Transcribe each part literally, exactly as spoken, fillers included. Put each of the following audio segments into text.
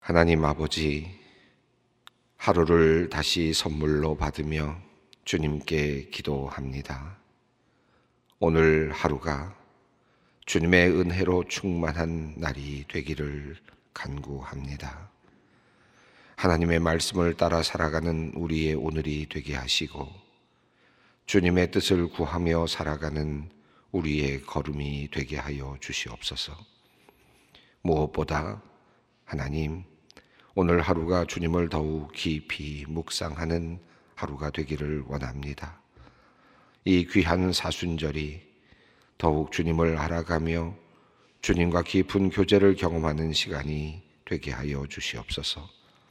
하나님 아버지, 하루를 다시 선물로 받으며 주님께 기도합니다. 오늘 하루가 주님의 은혜로 충만한 날이 되기를 간구합니다. 하나님의 말씀을 따라 살아가는 우리의 오늘이 되게 하시고 주님의 뜻을 구하며 살아가는 우리의 걸음이 되게 하여 주시옵소서. 무엇보다 하나님, 오늘 하루가 주님을 더욱 깊이 묵상하는 하루가 되기를 원합니다. 이 귀한 사순절이 더욱 주님을 알아가며 주님과 깊은 교제를 경험하는 시간이 되게 하여 주시옵소서.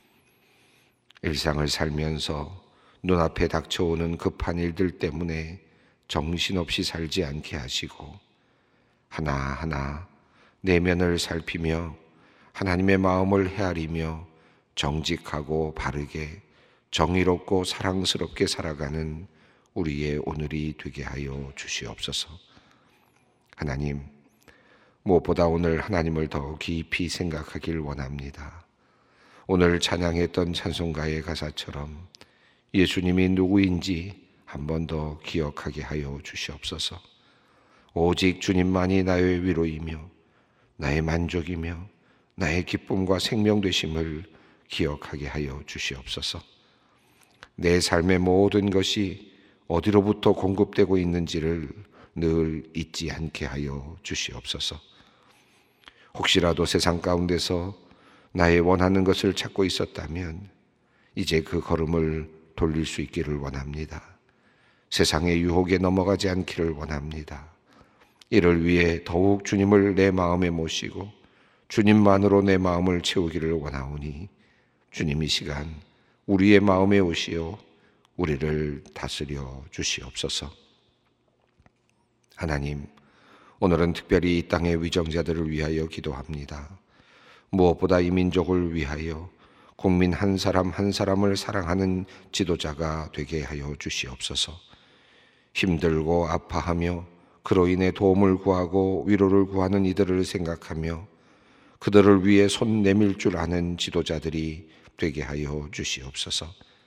일상을 살면서 눈앞에 닥쳐오는 급한 일들 때문에 정신없이 살지 않게 하시고 하나하나 내면을 살피며 하나님의 마음을 헤아리며 정직하고 바르게 정의롭고 사랑스럽게 살아가는 우리의 오늘이 되게 하여 주시옵소서. 하나님, 무엇보다 오늘 하나님을 더 깊이 생각하길 원합니다. 오늘 찬양했던 찬송가의 가사처럼 예수님이 누구인지 한 번 더 기억하게 하여 주시옵소서. 오직 주님만이 나의 위로이며 나의 만족이며 나의 기쁨과 생명 되심을 기억하게 하여 주시옵소서. 내 삶의 모든 것이 어디로부터 공급되고 있는지를 늘 잊지 않게 하여 주시옵소서. 혹시라도 세상 가운데서 나의 원하는 것을 찾고 있었다면 이제 그 걸음을 돌릴 수 있기를 원합니다. 세상의 유혹에 넘어가지 않기를 원합니다. 이를 위해 더욱 주님을 내 마음에 모시고 주님만으로 내 마음을 채우기를 원하오니 주님 이 시간 우리의 마음에 오시어 우리를 다스려 주시옵소서. 하나님, 오늘은 특별히 이 땅의 위정자들을 위하여 기도합니다. 무엇보다 이 민족을 위하여 국민 한 사람 한 사람을 사랑하는 지도자가 되게 하여 주시옵소서. 힘들고 아파하며 그로 인해 도움을 구하고 위로를 구하는 이들을 생각하며 그들을 위해 손 내밀 줄 아는 지도자들이 되게 하여 주시옵소서.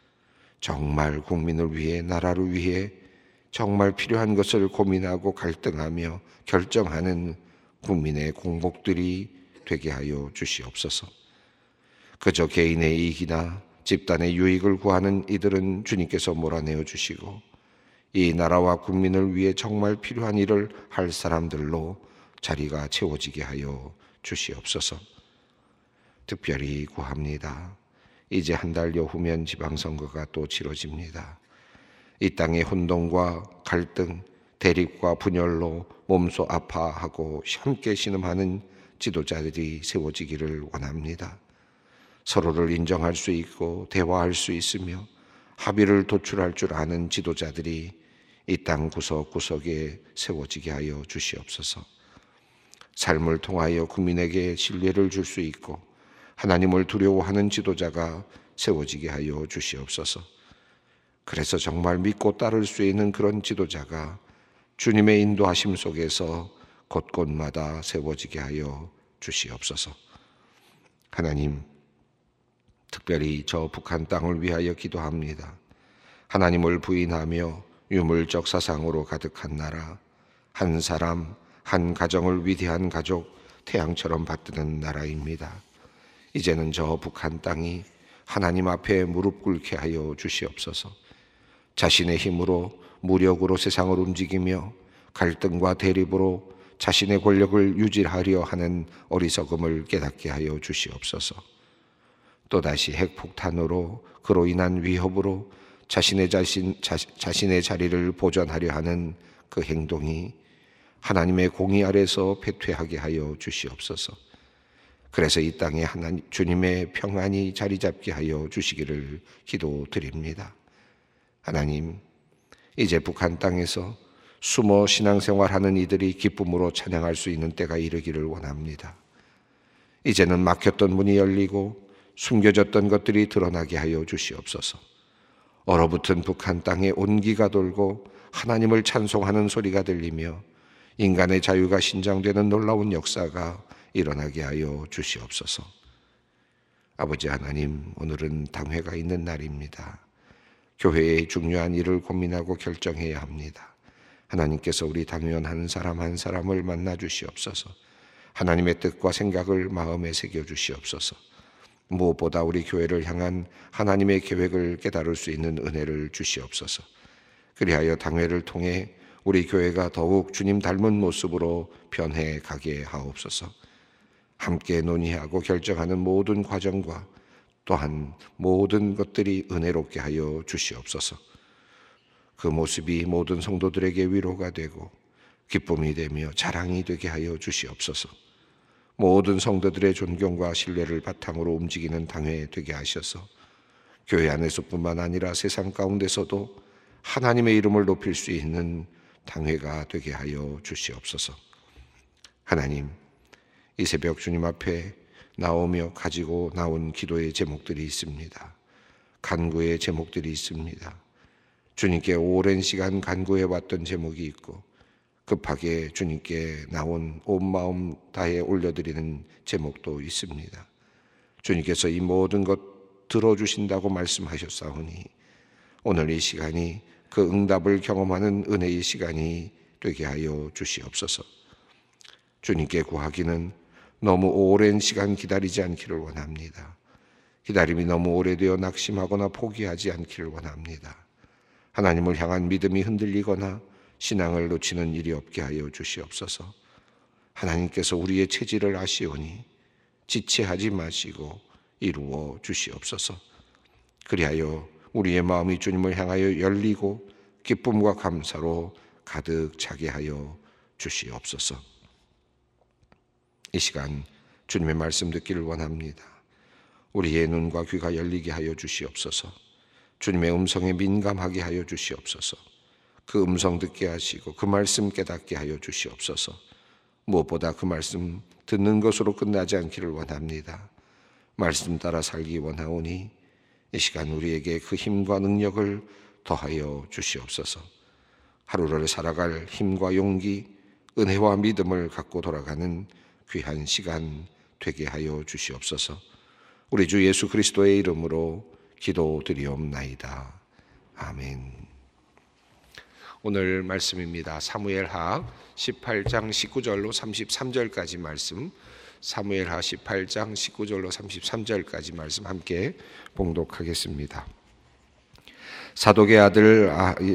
정말 국민을 위해, 나라를 위해 정말 필요한 것을 고민하고 갈등하며 결정하는 국민의 공복들이 되게 하여 주시옵소서. 그저 개인의 이익이나 집단의 유익을 구하는 이들은 주님께서 몰아내어 주시고 이 나라와 국민을 위해 정말 필요한 일을 할 사람들로 자리가 채워지게 하여 주시옵소서. 특별히 구합니다. 이제 한 달여 후면 지방선거가 또 치러집니다. 이 땅의 혼돈과 갈등, 대립과 분열로 몸소 아파하고 함께 신음하는 지도자들이 세워지기를 원합니다. 서로를 인정할 수 있고 대화할 수 있으며 합의를 도출할 줄 아는 지도자들이 이 땅 구석구석에 세워지게 하여 주시옵소서. 삶을 통하여 국민에게 신뢰를 줄 수 있고 하나님을 두려워하는 지도자가 세워지게 하여 주시옵소서. 그래서 정말 믿고 따를 수 있는 그런 지도자가 주님의 인도하심 속에서 곳곳마다 세워지게 하여 주시옵소서. 하나님, 특별히 저 북한 땅을 위하여 기도합니다. 하나님을 부인하며 유물적 사상으로 가득한 나라, 한 사람, 한 가정을 위대한 가족, 태양처럼 받드는 나라입니다. 이제는 저 북한 땅이 하나님 앞에 무릎 꿇게 하여 주시옵소서. 자신의 힘으로 무력으로 세상을 움직이며 갈등과 대립으로 자신의 권력을 유지하려 하는 어리석음을 깨닫게 하여 주시옵소서. 또다시 핵폭탄으로 그로 인한 위협으로 자신의 자신, 자, 자신의 자리를 보존하려 하는 그 행동이 하나님의 공의 아래서 패퇴하게 하여 주시옵소서. 그래서 이 땅에 하나님 주님의 평안이 자리 잡게 하여 주시기를 기도드립니다. 하나님, 이제 북한 땅에서 숨어 신앙생활하는 이들이 기쁨으로 찬양할 수 있는 때가 이르기를 원합니다. 이제는 막혔던 문이 열리고 숨겨졌던 것들이 드러나게 하여 주시옵소서. 얼어붙은 북한 땅에 온기가 돌고 하나님을 찬송하는 소리가 들리며 인간의 자유가 신장되는 놀라운 역사가 일어나게 하여 주시옵소서. 아버지 하나님, 오늘은 당회가 있는 날입니다. 교회의 중요한 일을 고민하고 결정해야 합니다. 하나님께서 우리 당회원 한 사람 한 사람을 만나 주시옵소서. 하나님의 뜻과 생각을 마음에 새겨 주시옵소서. 무엇보다 우리 교회를 향한 하나님의 계획을 깨달을 수 있는 은혜를 주시옵소서. 그리하여 당회를 통해 우리 교회가 더욱 주님 닮은 모습으로 변해 가게 하옵소서. 함께 논의하고 결정하는 모든 과정과 또한 모든 것들이 은혜롭게 하여 주시옵소서. 그 모습이 모든 성도들에게 위로가 되고 기쁨이 되며 자랑이 되게 하여 주시옵소서. 모든 성도들의 존경과 신뢰를 바탕으로 움직이는 당회 되게 하셔서 교회 안에서뿐만 아니라 세상 가운데서도 하나님의 이름을 높일 수 있는 당회가 되게 하여 주시옵소서. 하나님, 이 새벽 주님 앞에 나오며 가지고 나온 기도의 제목들이 있습니다. 간구의 제목들이 있습니다. 주님께 오랜 시간 간구해 왔던 제목이 있고 급하게 주님께 나온 온 마음 다해 올려드리는 제목도 있습니다. 주님께서 이 모든 것 들어주신다고 말씀하셨사오니 오늘 이 시간이 그 응답을 경험하는 은혜의 시간이 되게 하여 주시옵소서. 주님께 구하기는 너무 오랜 시간 기다리지 않기를 원합니다. 기다림이 너무 오래되어 낙심하거나 포기하지 않기를 원합니다. 하나님을 향한 믿음이 흔들리거나 신앙을 놓치는 일이 없게 하여 주시옵소서. 하나님께서 우리의 체질을 아시오니 지체하지 마시고 이루어 주시옵소서. 그리하여 우리의 마음이 주님을 향하여 열리고 기쁨과 감사로 가득 차게 하여 주시옵소서. 이 시간 주님의 말씀 듣기를 원합니다. 우리의 눈과 귀가 열리게 하여 주시옵소서. 주님의 음성에 민감하게 하여 주시옵소서. 그 음성 듣게 하시고 그 말씀 깨닫게 하여 주시옵소서. 무엇보다 그 말씀 듣는 것으로 끝나지 않기를 원합니다. 말씀 따라 살기 원하오니 이 시간 우리에게 그 힘과 능력을 더하여 주시옵소서. 하루를 살아갈 힘과 용기, 은혜와 믿음을 갖고 돌아가는 귀한 시간 되게 하여 주시옵소서. 우리 주 예수 그리스도의 이름으로 기도드리옵나이다. 아멘. 오늘 말씀입니다. 사무엘하 십팔 장 십구 절로 삼십삼 절까지 말씀, 사무엘하 십팔 장 십구 절로 삼십삼 절까지 말씀 함께 봉독하겠습니다. 사독의 아들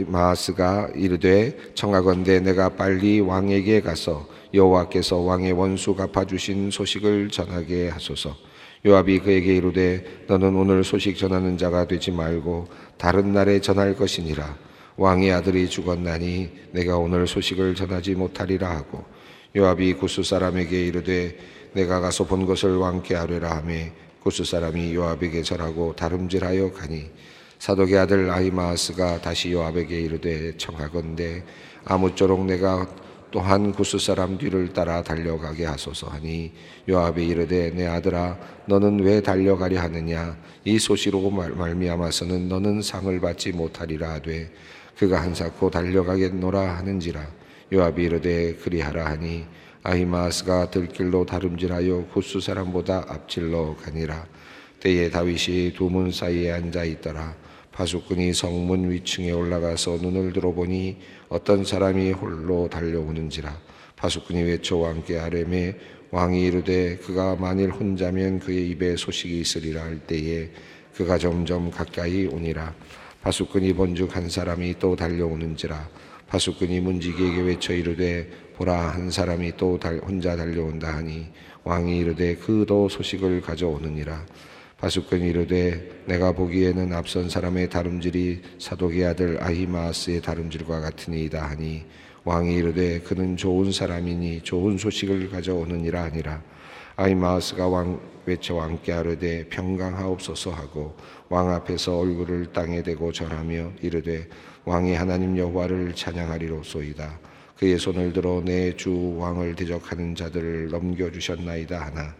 아히마아스가 이르되 청하건대 내가 빨리 왕에게 가서 여호와께서 왕의 원수 갚아주신 소식을 전하게 하소서. 요압이 그에게 이르되 너는 오늘 소식 전하는 자가 되지 말고 다른 날에 전할 것이니라. 왕의 아들이 죽었나니 내가 오늘 소식을 전하지 못하리라 하고 요압이 구스 사람에게 이르되 내가 가서 본 것을 왕께 아뢰라 하매 구스 사람이 요압에게 절하고 다름질하여 가니 사독의 아들 아히마아스가 다시 요압에게 이르되 청하건대 아무쪼록 내가 또한 구스 사람 뒤를 따라 달려가게 하소서 하니 요압이 이르되 내 아들아 너는 왜 달려가려 하느냐. 이 소시로 말미암아서는 너는 상을 받지 못하리라 하되 그가 한사코 달려가겠노라 하는지라. 요압이 이르되 그리하라 하니 아히마아스가 들길로 다름질하여 구스 사람보다 앞질러 가니라. 때에 다윗이 두 문 사이에 앉아 있더라. 파수꾼이 성문 위층에 올라가서 눈을 들어보니 어떤 사람이 홀로 달려오는지라. 파수꾼이 외쳐 왕께 아뢰매 왕이 이르되 그가 만일 혼자면 그의 입에 소식이 있으리라 할 때에 그가 점점 가까이 오니라. 파수꾼이 본즉 한 사람이 또 달려오는지라. 파수꾼이 문지기에게 외쳐 이르되 보라 한 사람이 또 혼자 달려온다 하니 왕이 이르되 그도 소식을 가져오느니라. 파수꾼이 이르되 내가 보기에는 앞선 사람의 다름질이 사독의 아들 아히마아스의 다름질과 같으니이다 하니 왕이 이르되 그는 좋은 사람이니 좋은 소식을 가져오느니라 하니라. 아히마아스가 왕 외쳐 왕께 아뢰되 평강하옵소서 하고 왕 앞에서 얼굴을 땅에 대고 절하며 이르되 왕이 하나님 여호와를 찬양하리로소이다. 그의 손을 들어 내 주 왕을 대적하는 자들을 넘겨주셨나이다 하나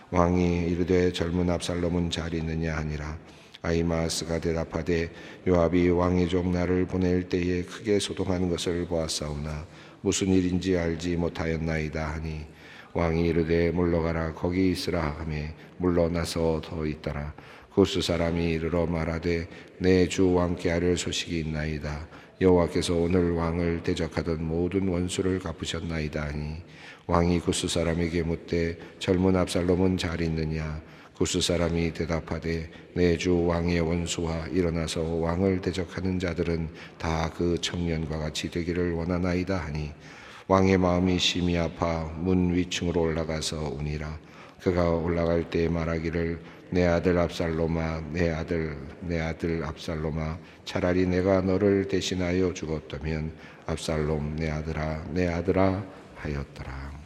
왕이 이르되 젊은 압살롬은 잘 있느냐 하니라. 아히마아스가 대답하되 요압이 왕의 종 나를 보낼 때에 크게 소동하는 것을 보았사오나 무슨 일인지 알지 못하였나이다 하니 왕이 이르되 물러가라 거기 있으라 하매 물러나서 더 있더라. 구스 사람이 이르러 말하되 내 주 왕께 아뢰 소식이 있나이다. 여호와께서 오늘 왕을 대적하던 모든 원수를 갚으셨나이다 하니 왕이 구스 사람에게 묻되 젊은 압살롬은 잘 있느냐. 구스 사람이 대답하되 내 주 왕의 원수와 일어나서 왕을 대적하는 자들은 다 그 청년과 같이 되기를 원하나이다 하니 왕의 마음이 심히 아파 문 위층으로 올라가서 우니라. 그가 올라갈 때 말하기를 내 아들 압살롬아 내 아들 내 아들 압살롬아 차라리 내가 너를 대신하여 죽었다면 압살롬 내 아들아 내 아들아 하였더라.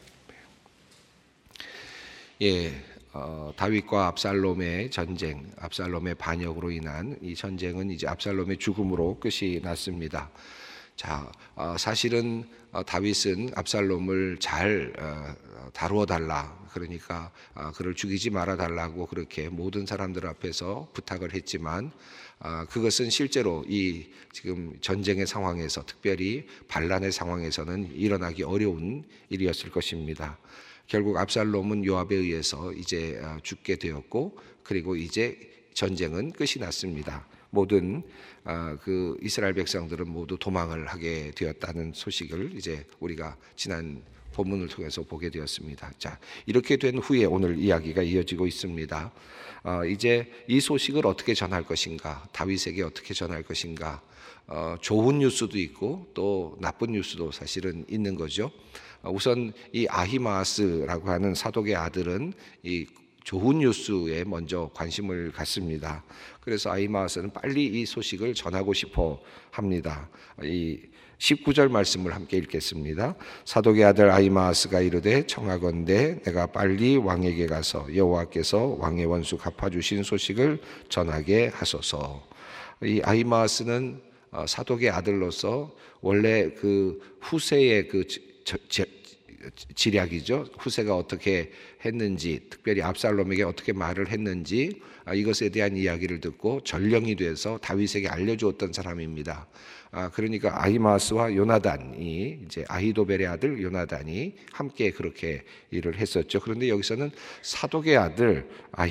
예, 어, 다윗과 압살롬의 전쟁, 압살롬의 반역으로 인한 이 전쟁은 이제 압살롬의 죽음으로 끝이 났습니다. 자, 어, 사실은 어, 다윗은 압살롬을 잘 어, 다루어 달라, 그러니까 어, 그를 죽이지 말아 달라고 그렇게 모든 사람들 앞에서 부탁을 했지만 어, 그것은 실제로 이 지금 전쟁의 상황에서, 특별히 반란의 상황에서는 일어나기 어려운 일이었을 것입니다. 결국 압살롬은 요압에 의해서 이제 어, 죽게 되었고, 그리고 이제 전쟁은 끝이 났습니다. 모든 어, 그 이스라엘 백성들은 모두 도망을 하게 되었다는 소식을 이제 우리가 지난 본문을 통해서 보게 되었습니다. 자, 이렇게 된 후에 오늘 이야기가 이어지고 있습니다. 어, 이제 이 소식을 어떻게 전할 것인가, 다윗에게 어떻게 전할 것인가. 어, 좋은 뉴스도 있고 또 나쁜 뉴스도 사실은 있는 거죠. 어, 우선 이 아히마아스라고 하는 사독의 아들은 이 좋은 뉴스에 먼저 관심을 갖습니다. 그래서 아히마아스는 빨리 이 소식을 전하고 싶어 합니다. 이 십구 절 말씀을 함께 읽겠습니다. 사독의 아들 아히마아스가 이르되 청하건대 내가 빨리 왕에게 가서 여호와께서 왕의 원수 갚아주신 소식을 전하게 하소서. 이 아히마아스는 사독의 아들로서 원래 그 후세의 그 지략이죠. 후세가 어떻게 했는지, 특별히 압살롬에게 어떻게 말을 했는지 이것에 대한 이야기를 듣고 전령이 돼서 다윗에게 알려주었던 사람입니다. 아, 그러니까 아히마아스와 요나단이, 이제 아히도벨의 아들 요나단이 함께 그렇게 일을 했었죠. 그런데 여기서는 사독의 아들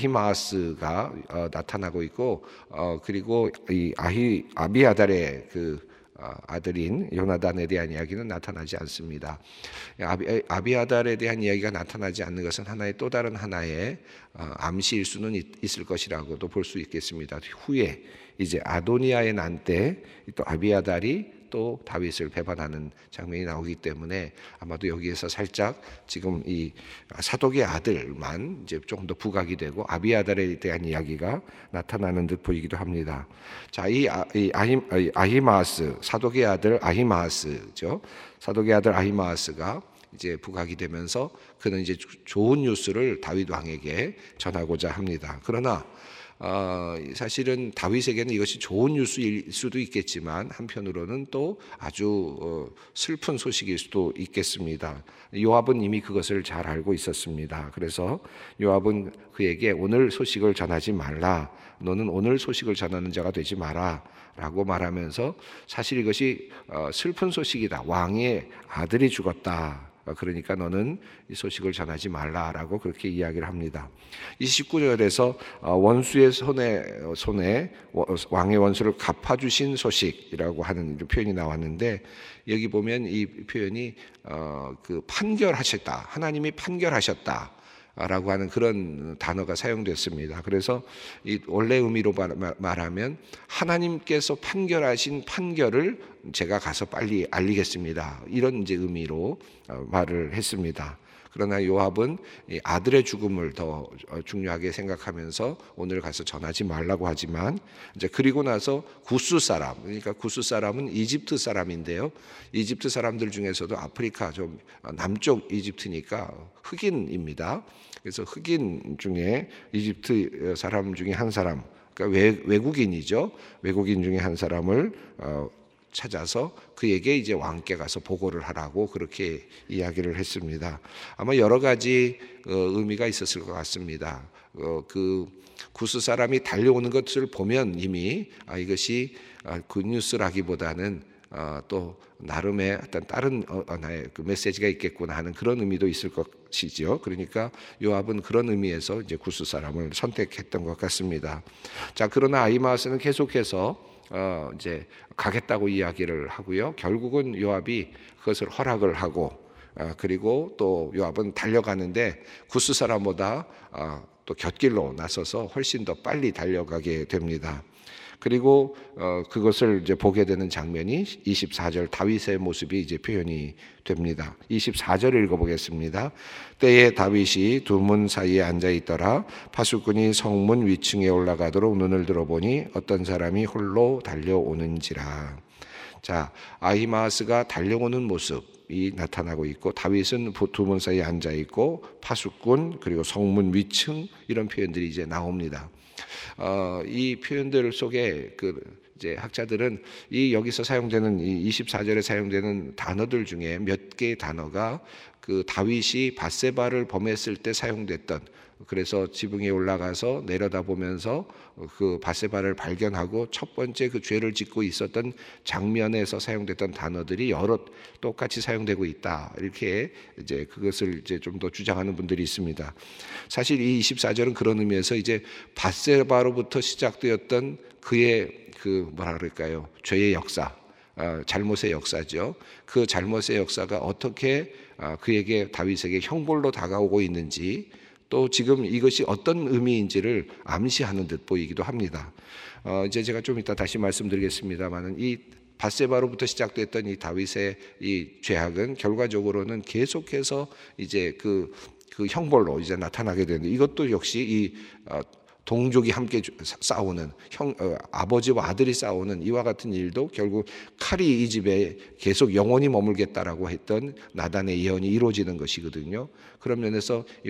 아히마아스가 어, 나타나고 있고, 어, 그리고 이 아히 아비아달의 그 아들인 요나단에 대한 이야기는 나타나지 않습니다. 아비, 아비아달에 대한 이야기가 나타나지 않는 것은 하나의 또 다른 하나의 암시일 수는 있을 것이라고도 볼 수 있겠습니다. 후에 이제 아도니아의 난 때 또 아비아달이 또 다윗을 배반하는 장면이 나오기 때문에 아마도 여기에서 살짝 지금 이 사독의 아들만 이제 조금 더 부각이 되고 아비아달에 대한 이야기가 나타나는 듯 보이기도 합니다. 자, 이, 아, 이 아히, 아히마아스, 사독의 아들 아히마아스죠. 사독의 아들 아히마아스가 이제 부각이 되면서 그는 이제 좋은 뉴스를 다윗 왕에게 전하고자 합니다. 그러나 어, 사실은 다윗에게는 이것이 좋은 뉴스일 수도 있겠지만 한편으로는 또 아주 어, 슬픈 소식일 수도 있겠습니다. 요압은 이미 그것을 잘 알고 있었습니다. 그래서 요압은 그에게 오늘 소식을 전하지 말라, 너는 오늘 소식을 전하는 자가 되지 마라 라고 말하면서 사실 이것이 어, 슬픈 소식이다, 왕의 아들이 죽었다, 그러니까 너는 이 소식을 전하지 말라라고 그렇게 이야기를 합니다. 이십구 절에서 원수의 손에 손에 왕의 원수를 갚아주신 소식이라고 하는 표현이 나왔는데, 여기 보면 이 표현이 그 판결하셨다, 하나님이 판결하셨다 라고 하는 그런 단어가 사용됐습니다. 그래서 이 원래 의미로 말하면 하나님께서 판결하신 판결을 제가 가서 빨리 알리겠습니다, 이런 이제 의미로 말을 했습니다. 그러나 요압은 아들의 죽음을 더 중요하게 생각하면서 오늘 가서 전하지 말라고 하지만, 이제 그리고 나서 구스 사람, 그러니까 구스 사람은 이집트 사람인데요. 이집트 사람들 중에서도 아프리카 좀 남쪽 이집트니까 흑인입니다. 그래서 흑인 중에 이집트 사람 중에 한 사람, 그러니까 외, 외국인이죠. 외국인 중에 한 사람을 어, 찾아서 그에게 이제 왕께 가서 보고를 하라고 그렇게 이야기를 했습니다. 아마 여러 가지 어, 의미가 있었을 것 같습니다. 어, 그 구스 사람이 달려오는 것을 보면 이미 아, 이것이 아, 굿뉴스라기보다는 어, 또 나름의 어떤 다른 하나의 그 메시지가 있겠구나 하는 그런 의미도 있을 것이지요. 그러니까 요압은 그런 의미에서 이제 구스 사람을 선택했던 것 같습니다. 자, 그러나 아히마아스는 계속해서 어, 이제 가겠다고 이야기를 하고요. 결국은 요압이 그것을 허락을 하고, 어, 그리고 또 요압은 달려가는데 구스 사람보다 어, 또 곁길로 나서서 훨씬 더 빨리 달려가게 됩니다. 그리고 어, 그것을 이제 보게 되는 장면이 이십사 절 다윗의 모습이 이제 표현이 됩니다. 이십사 절을 읽어보겠습니다. 때에 다윗이 두 문 사이에 앉아 있더라. 파수꾼이 성문 위층에 올라가도록 눈을 들어보니 어떤 사람이 홀로 달려오는지라. 자, 아히마아스가 달려오는 모습이 나타나고 있고, 다윗은 두 문 사이에 앉아 있고, 파수꾼 그리고 성문 위층 이런 표현들이 이제 나옵니다. 어, 이 표현들 속에 그 이제 학자들은 이 여기서 사용되는 이 이십사 절에 사용되는 단어들 중에 몇 개의 단어가 그 다윗이 밧세바를 범했을 때 사용됐던, 그래서 지붕 위에 올라가서 내려다보면서 그 밧세바를 발견하고 첫 번째 그 죄를 짓고 있었던 장면에서 사용됐던 단어들이 여러 똑같이 사용되고 있다, 이렇게 이제 그것을 이제 좀 더 주장하는 분들이 있습니다. 사실 이 이십사 절은 그런 의미에서 이제 밧세바로부터 시작되었던 그의 그 뭐라 그럴까요? 죄의 역사, 어, 잘못의 역사죠. 그 잘못의 역사가 어떻게 어, 그에게 다윗에게 형벌로 다가오고 있는지, 또 지금 이것이 어떤 의미인지를 암시하는 듯 보이기도 합니다. 어, 이제 제가 좀 이따 다시 말씀드리겠습니다만은 이 밧세바로부터 시작됐던 이 다윗의 이 죄악은 결과적으로는 계속해서 이제 그, 그 형벌로 이제 나타나게 되는데, 이것도 역시 이 어, 동족이 함께 싸우는 형, 어, 아버지와 아들이 싸우는 이와 같은 일도 결국 칼이 이 집에 계속 영원히 머물겠다라고 했던 나단의 예언이 이루어지는 것이거든요. 그런 면에서 이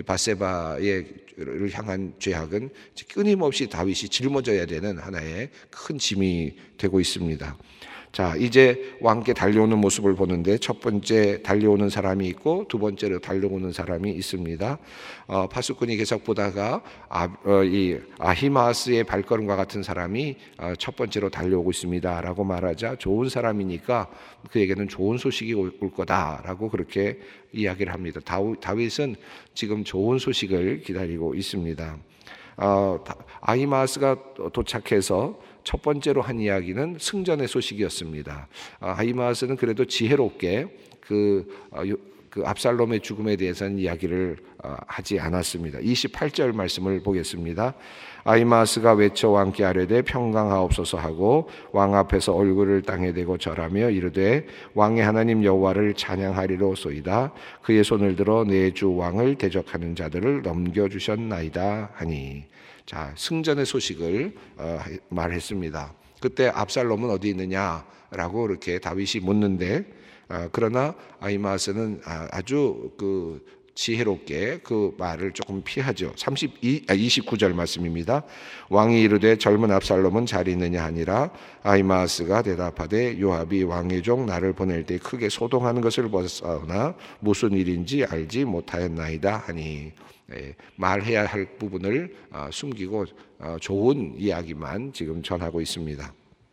밧세바를 향한 죄악은 끊임없이 다윗이 짊어져야 되는 하나의 큰 짐이 되고 있습니다. 자, 이제 왕께 달려오는 모습을 보는데, 첫 번째 달려오는 사람이 있고 두 번째로 달려오는 사람이 있습니다. 어, 파수꾼이 계속 보다가 아, 어, 이 아히마아스의 발걸음과 같은 사람이 어, 첫 번째로 달려오고 있습니다라고 말하자, 좋은 사람이니까 그에게는 좋은 소식이 올 거다라고 그렇게 이야기를 합니다. 다윗은 지금 좋은 소식을 기다리고 있습니다. 어, 아히마아스가 도착해서 첫 번째로 한 이야기는 승전의 소식이었습니다. 아히마아스는 그래도 지혜롭게 그, 그 압살롬의 죽음에 대해서는 이야기를 하지 않았습니다. 이십팔 절 말씀을 보겠습니다. 아히마아스가 외쳐 왕께 아뢰되 평강하옵소서 하고 왕 앞에서 얼굴을 땅에 대고 절하며 이르되 왕의 하나님 여호와를 찬양하리로소이다. 그의 손을 들어 내 주 왕을 대적하는 자들을 넘겨주셨나이다 하니. 자, 승전의 소식을 어, 말했습니다. 그때 압살롬은 어디 있느냐라고 이렇게 다윗이 묻는데, 어, 그러나 아히마아스는 아주 그 지혜롭게 그 말을 조금 피하죠. 삼십이, 아, 이십구 절 말씀입니다. 왕이 이르되 젊은 압살롬은 잘 있느냐 하니라. 아히마아스가 대답하되 요압이 왕의 종 나를 보낼 때 크게 소동하는 것을 보았사오나 무슨 일인지 알지 못하였나이다 하니. 예, 말해야 할 부분을 어, 숨기고 어, 좋은 이야기만 지금 전하고 있습니다.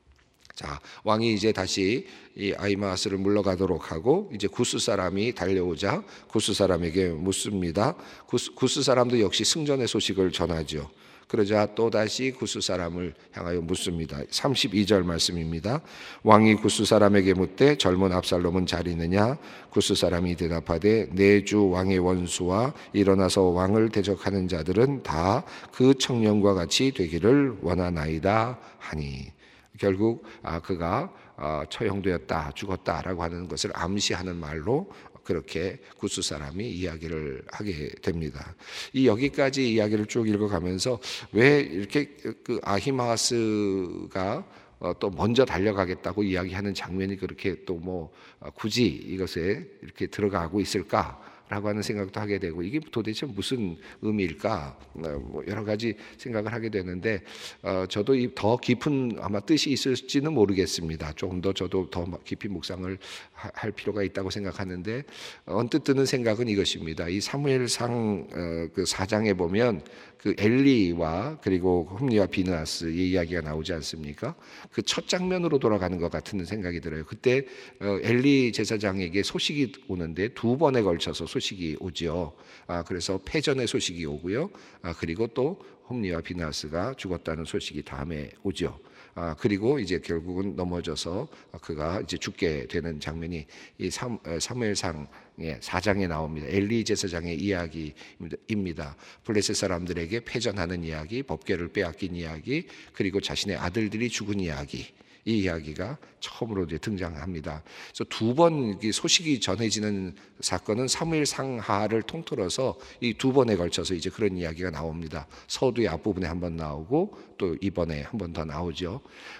자, 왕이 이제 다시 이 아히마아스를 물러가도록 하고, 이제 구스 사람이 달려오자 구스 사람에게 묻습니다. 구스, 구스 사람도 역시 승전의 소식을 전하죠. 그러자 또다시 구스 사람을 향하여 묻습니다. 삼십이 절 말씀입니다. 왕이 구스 사람에게 묻되 젊은 압살롬은 잘 있느냐? 구스 사람이 대답하되 내 주 왕의 원수와 일어나서 왕을 대적하는 자들은 다 그 청년과 같이 되기를 원하나이다 하니. 결국 아, 그가 처형되었다, 죽었다라고 하는 것을 암시하는 말로 그렇게 구스 사람이 이야기를 하게 됩니다. 이 여기까지 이야기를 쭉 읽어가면서 왜 이렇게 그 아히마아스가 또 먼저 달려가겠다고 이야기하는 장면이 그렇게 또 뭐 굳이 이것에 이렇게 들어가고 있을까? 라고 하는 생각도 하게 되고, 이게 도대체 무슨 의미일까, 뭐 여러 가지 생각을 하게 되는데, 어, 저도 더 깊은 아마 뜻이 있을지는 모르겠습니다. 조금 더 저도 더 깊이 묵상을 할 필요가 있다고 생각하는데, 언뜻 드는 생각은 이것입니다. 이 사무엘상 어, 그 사 장에 보면 그 엘리와 그리고 홈리와 비느하스의 이야기가 나오지 않습니까? 그 첫 장면으로 돌아가는 것 같은 생각이 들어요. 그때 어, 엘리 제사장에게 소식이 오는데 두 번에 걸쳐서 소식이 오지요. 아, 그래서 패전의 소식이 오고요. 아, 그리고 또 홈리와 비느하스가 죽었다는 소식이 다음에 오죠. 아, 그리고 이제 결국은 넘어져서 그가 이제 죽게 되는 장면이 이 사무엘상의 사 장에 나옵니다. 엘리 제사장의 이야기입니다. 블레셋 사람들에게 패전하는 이야기, 법궤를 빼앗긴 이야기, 그리고 자신의 아들들이 죽은 이야기, 이 이야기가 처음으로 이제 등장합니다. 그래서 두 번 소식이 전해지는 사건은 사무엘상하를 통틀어서 이 두 번에 걸쳐서 이제 그런 이야기가 나옵니다. 서두의 앞부분에 한 번 나오고 또 이번에 한 번 더 나오죠.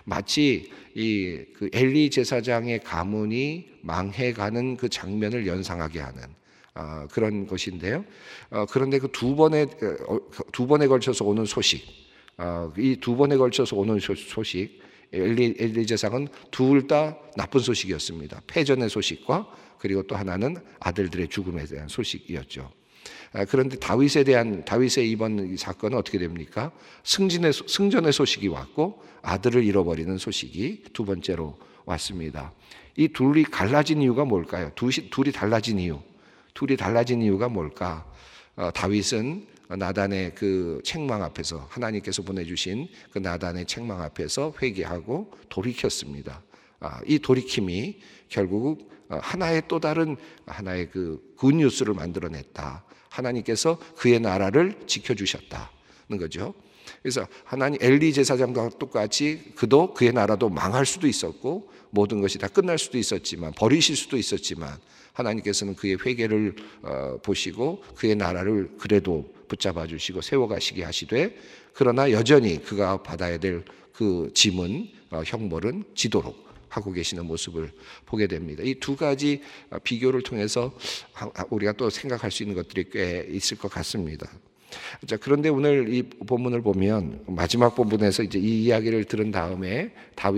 마치 이 그 엘리 제사장의 가문이 망해가는 그 장면을 연상하게 하는 어, 그런 것인데요. 어, 그런데 그 두 번에 어, 두 번에 걸쳐서 오는 소식, 어, 이 두 번에 걸쳐서 오는 소식. 엘리, 엘리 제사장은 둘 다 나쁜 소식이었습니다. 패전의 소식과 그리고 또 하나는 아들들의 죽음에 대한 소식이었죠. 아, 그런데 다윗에 대한 다윗의 이번 사건은 어떻게 됩니까? 승진의 승전의 소식이 왔고 아들을 잃어버리는 소식이 두 번째로 왔습니다. 이 둘이 갈라진 이유가 뭘까요? 둘이, 둘이 달라진 이유, 둘이 달라진 이유가 뭘까? 어, 다윗은 나단의 그 책망 앞에서, 하나님께서 보내주신 그 나단의 책망 앞에서 회개하고 돌이켰습니다. 아, 이 돌이킴이 결국 하나의 또 다른 하나의 그 굿뉴스를 만들어냈다. 하나님께서 그의 나라를 지켜주셨다는 거죠. 그래서 하나님, 엘리 제사장과 똑같이 그도 그의 나라도 망할 수도 있었고 모든 것이 다 끝날 수도 있었지만, 버리실 수도 있었지만, 하나님께서는 그의 회개를 어, 보시고 그의 나라를 그래도 붙잡아 주시고 세워가시게 하시되, 그러나 여전히 그가 받아야 될 그 짐은, 어, 형벌은 지도록 하고 계시는 모습을 보게 됩니다. 이 두 가지 비교를 통해서 우리가 또 생각할 수 있는 것들이 꽤 있을 것 같습니다. 자, 그런데 오늘 이 본문을 보면 마지막 본문에서 이제 이 이야기를 들은 다음에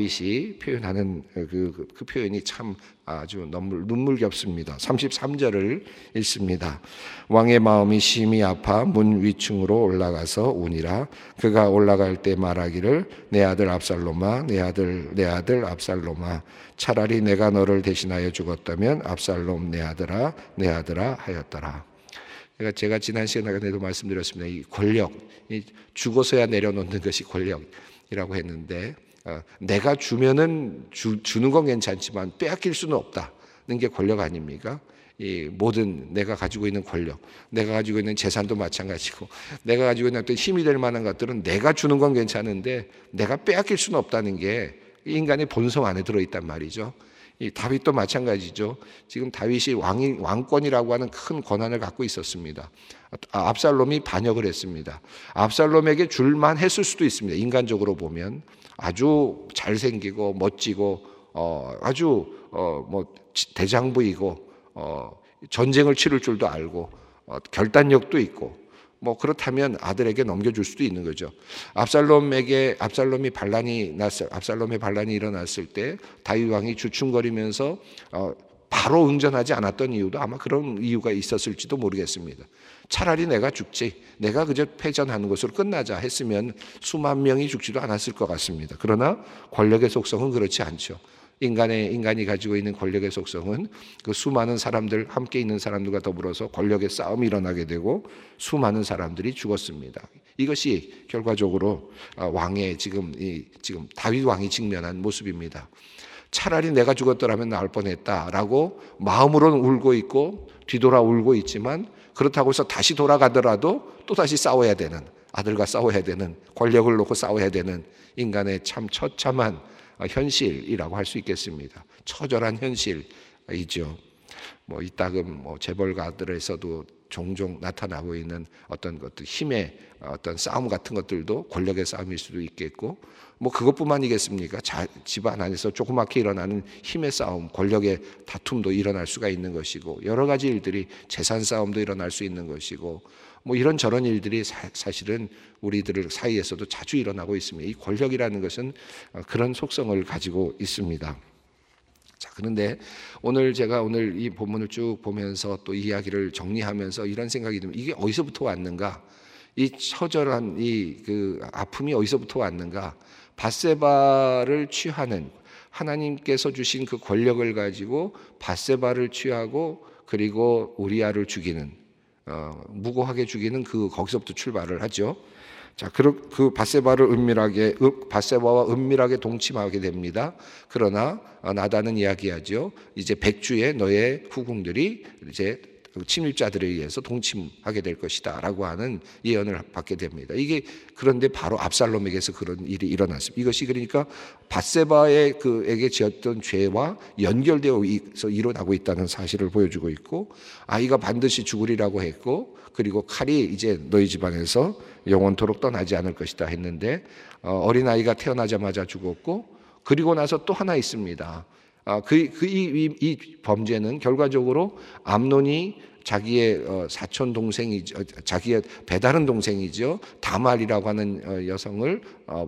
다윗이 표현하는 그, 그, 그 표현이 참 아주 눈물, 눈물겹습니다. 삼십삼 절을 읽습니다. 왕의 마음이 심히 아파 문 위층으로 올라가서 우니라. 그가 올라갈 때 말하기를 내 아들 압살롬아, 내 아들, 내 아들 압살롬아, 차라리 내가 너를 대신하여 죽었다면 압살롬 내 아들아, 내 아들아 하였더라. 그러니까 제가 지난 시간에도 말씀드렸습니다. 이 권력, 이 죽어서야 내려놓는 것이 권력이라고 했는데, 어, 내가 주면은 주, 주는 건 괜찮지만 빼앗길 수는 없다는 게 권력 아닙니까? 이 모든 내가 가지고 있는 권력, 내가 가지고 있는 재산도 마찬가지고, 내가 가지고 있는 어떤 힘이 될 만한 것들은 내가 주는 건 괜찮은데 내가 빼앗길 수는 없다는 게 인간의 본성 안에 들어있단 말이죠. 이 다윗도 마찬가지죠. 지금 다윗이 왕이, 왕권이라고 하는 큰 권한을 갖고 있었습니다. 아, 압살롬이 반역을 했습니다. 압살롬에게 줄만 했을 수도 있습니다. 인간적으로 보면 아주 잘생기고 멋지고 어, 아주 어, 뭐 대장부이고 어, 전쟁을 치를 줄도 알고 어, 결단력도 있고, 뭐 그렇다면 아들에게 넘겨줄 수도 있는 거죠. 압살롬에게 압살롬이 반란이 났을 압살롬의 반란이 일어났을 때 다윗 왕이 주춤거리면서 어, 바로 응전하지 않았던 이유도 아마 그런 이유가 있었을지도 모르겠습니다. 차라리 내가 죽지, 내가 그저 패전하는 것으로 끝나자 했으면 수만 명이 죽지도 않았을 것 같습니다. 그러나 권력의 속성은 그렇지 않죠. 인간의, 인간이 가지고 있는 권력의 속성은 그 수많은 사람들, 함께 있는 사람들과 더불어서 권력의 싸움이 일어나게 되고 수많은 사람들이 죽었습니다. 이것이 결과적으로 왕의 지금, 이, 지금 다윗 왕이 직면한 모습입니다. 차라리 내가 죽었더라면 나을 뻔했다라고 마음으로는 울고 있고 뒤돌아 울고 있지만, 그렇다고 해서 다시 돌아가더라도 또다시 싸워야 되는, 아들과 싸워야 되는, 권력을 놓고 싸워야 되는 인간의 참 처참한 현실이라고 할 수 있겠습니다. 처절한 현실이죠. 뭐 이따금 뭐 재벌가들에서도 종종 나타나고 있는 어떤 것들, 힘의 어떤 싸움 같은 것들도 권력의 싸움일 수도 있겠고, 뭐 그것뿐만이겠습니까? 자, 집안 안에서 조그맣게 일어나는 힘의 싸움, 권력의 다툼도 일어날 수가 있는 것이고, 여러 가지 일들이 재산 싸움도 일어날 수 있는 것이고, 뭐 이런 저런 일들이 사, 사실은 우리들 사이에서도 자주 일어나고 있습니다. 이 권력이라는 것은 그런 속성을 가지고 있습니다. 자, 그런데 오늘 제가 오늘 이 본문을 쭉 보면서 또 이야기를 정리하면서 이런 생각이 듭니다. 이게 어디서부터 왔는가? 이 처절한 이 그 아픔이 어디서부터 왔는가? 밧세바를 취하는, 하나님께서 주신 그 권력을 가지고 밧세바를 취하고 그리고 우리아를 죽이는, 어, 무고하게 죽이는 그 거기서부터 출발을 하죠. 자, 그, 그 밧세바를 은밀하게, 밧세바와 은밀하게 동침하게 됩니다. 그러나 나단은 이야기하죠. 이제 백주의 너의 후궁들이 이제 침입자들에 의해서 동침하게 될 것이다 라고 하는 예언을 받게 됩니다. 이게 그런데 바로 압살롬에게서 그런 일이 일어났습니다. 이것이 그러니까 밧세바의 그에게 지었던 죄와 연결되어 일어나고 있다는 사실을 보여주고 있고, 아이가 반드시 죽으리라고 했고, 그리고 칼이 이제 너희 집안에서 영원토록 떠나지 않을 것이다 했는데, 어린아이가 태어나자마자 죽었고, 그리고 나서 또 하나 있습니다. 아, 그, 그, 이, 이 범죄는 결과적으로 암논이 자기의 사촌 동생이죠, 자기의 배다른 동생이죠, 다말이라고 하는 여성을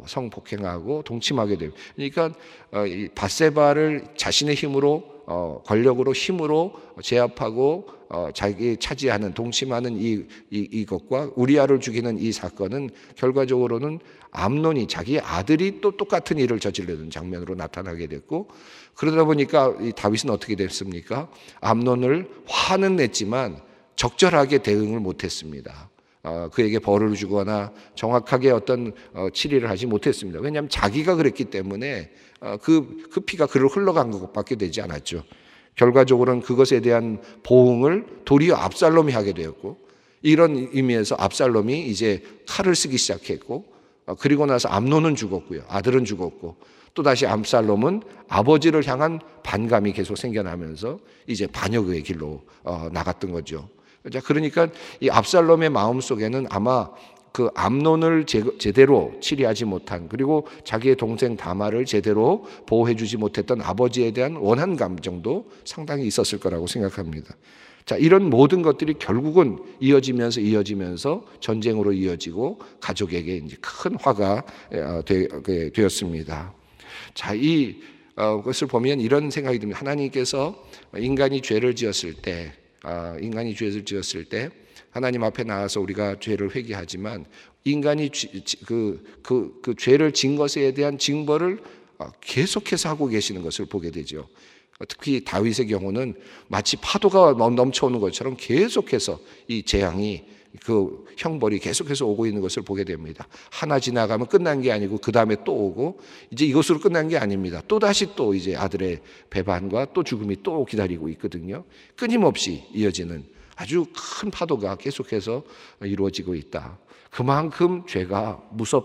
성폭행하고 동침하게 됩니다. 그러니까 이 밧세바를 자신의 힘으로, 권력으로, 힘으로 제압하고 자기 차지하는, 동침하는 이, 이 이것과 우리아를 죽이는 이 사건은 결과적으로는 암논이 자기 아들이 또 똑같은 일을 저지르는 장면으로 나타나게 됐고, 그러다 보니까 이 다윗은 어떻게 됐습니까? 암논을 화는 냈지만 적절하게 대응을 못했습니다. 어, 그에게 벌을 주거나 정확하게 어떤 어, 치리를 하지 못했습니다. 왜냐하면 자기가 그랬기 때문에 어, 그, 그 피가 그를 흘러간 것밖에 되지 않았죠. 결과적으로는 그것에 대한 보응을 도리어 압살롬이 하게 되었고, 이런 의미에서 압살롬이 이제 칼을 쓰기 시작했고, 어, 그리고 나서 암논은 죽었고요, 아들은 죽었고, 또다시 압살롬은 아버지를 향한 반감이 계속 생겨나면서 이제 반역의 길로 어, 나갔던 거죠. 자, 그러니까 이 압살롬의 마음속에는 아마 그 암논을 제, 제대로 치리하지 못한, 그리고 자기의 동생 다말을 제대로 보호해주지 못했던 아버지에 대한 원한 감정도 상당히 있었을 거라고 생각합니다. 자, 이런 모든 것들이 결국은 이어지면서 이어지면서 전쟁으로 이어지고 가족에게 이제 큰 화가 되, 되었습니다. 자, 이 어, 것을 보면 이런 생각이 듭니다. 하나님께서 인간이 죄를 지었을 때, 어, 인간이 죄를 지었을 때 하나님 앞에 나와서 우리가 죄를 회개하지만 인간이 그, 그, 그 죄를 진 것에 대한 징벌을 계속해서 하고 계시는 것을 보게 되죠. 특히 다윗의 경우는 마치 파도가 넘쳐오는 것처럼 계속해서 이 재앙이, 그 형벌이 계속해서 오고 있는 것을 보게 됩니다. 하나 지나가면 끝난 게 아니고 그 다음에 또 오고, 이제 이것으로 끝난 게 아닙니다. 또 다시 또 이제 아들의 배반과 또 죽음이 또 기다리고 있거든요. 끊임없이 이어지는 아주 큰 파도가 계속해서 이루어지고 있다. 그만큼 죄가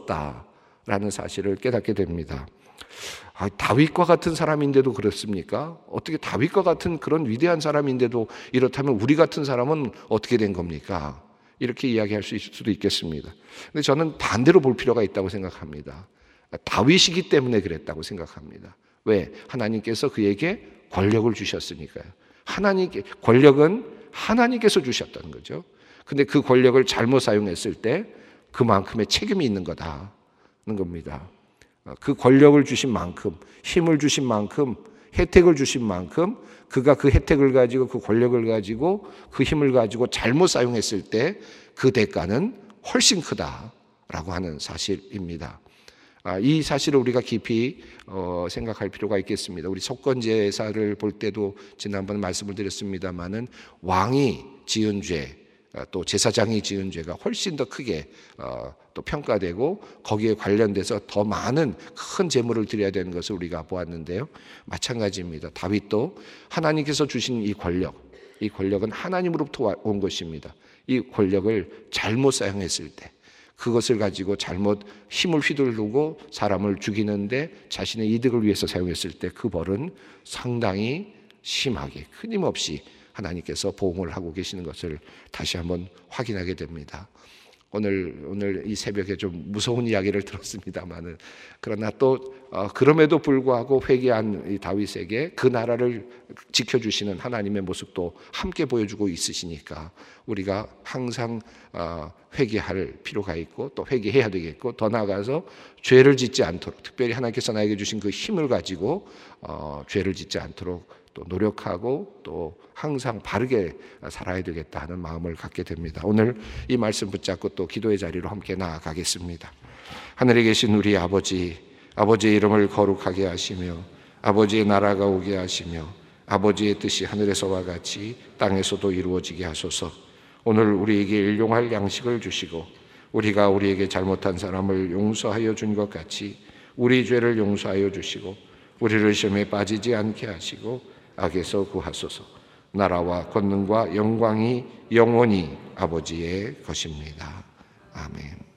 무섭다라는 사실을 깨닫게 됩니다. 아, 다윗과 같은 사람인데도 그렇습니까? 어떻게 다윗과 같은 그런 위대한 사람인데도 이렇다면 우리 같은 사람은 어떻게 된 겁니까? 이렇게 이야기할 수 있을 수도 있겠습니다. 근데 저는 반대로 볼 필요가 있다고 생각합니다. 다윗이기 때문에 그랬다고 생각합니다. 왜? 하나님께서 그에게 권력을 주셨으니까요. 하나님께, 권력은 하나님께서 주셨다는 거죠. 근데 그 권력을 잘못 사용했을 때 그만큼의 책임이 있는 거다는 겁니다. 그 권력을 주신 만큼, 힘을 주신 만큼, 혜택을 주신 만큼 그가 그 혜택을 가지고, 그 권력을 가지고, 그 힘을 가지고 잘못 사용했을 때 그 대가는 훨씬 크다라고 하는 사실입니다. 이 사실을 우리가 깊이 생각할 필요가 있겠습니다. 우리 속건제사를 볼 때도 지난번 말씀을 드렸습니다마는 왕이 지은 죄, 또 제사장이 지은 죄가 훨씬 더 크게 또 평가되고 거기에 관련돼서 더 많은 큰 제물을 드려야 되는 것을 우리가 보았는데요. 마찬가지입니다. 다윗도 하나님께서 주신 이 권력, 이 권력은 하나님으로부터 온 것입니다. 이 권력을 잘못 사용했을 때, 그것을 가지고 잘못 힘을 휘두르고 사람을 죽이는데 자신의 이득을 위해서 사용했을 때 그 벌은 상당히 심하게, 끊임없이 하나님께서 보응을 하고 계시는 것을 다시 한번 확인하게 됩니다. 오늘 오늘 이 새벽에 좀 무서운 이야기를 들었습니다만은 그러나 또 어, 그럼에도 불구하고 회개한 이 다윗에게 그 나라를 지켜주시는 하나님의 모습도 함께 보여주고 있으시니까 우리가 항상 어, 회개할 필요가 있고 또 회개해야 되겠고 더 나아가서 죄를 짓지 않도록 특별히 하나님께서 나에게 주신 그 힘을 가지고 어, 죄를 짓지 않도록 또 노력하고 또 항상 바르게 살아야 되겠다 하는 마음을 갖게 됩니다. 오늘 이 말씀 붙잡고 또 기도의 자리로 함께 나아가겠습니다. 하늘에 계신 우리 아버지, 아버지의 이름을 거룩하게 하시며 아버지의 나라가 오게 하시며 아버지의 뜻이 하늘에서와 같이 땅에서도 이루어지게 하소서. 오늘 우리에게 일용할 양식을 주시고 우리가 우리에게 잘못한 사람을 용서하여 준 것 같이 우리 죄를 용서하여 주시고 우리를 시험에 빠지지 않게 하시고 악에서 구하소서. 나라와 권능과 영광이 영원히 아버지의 것입니다. 아멘.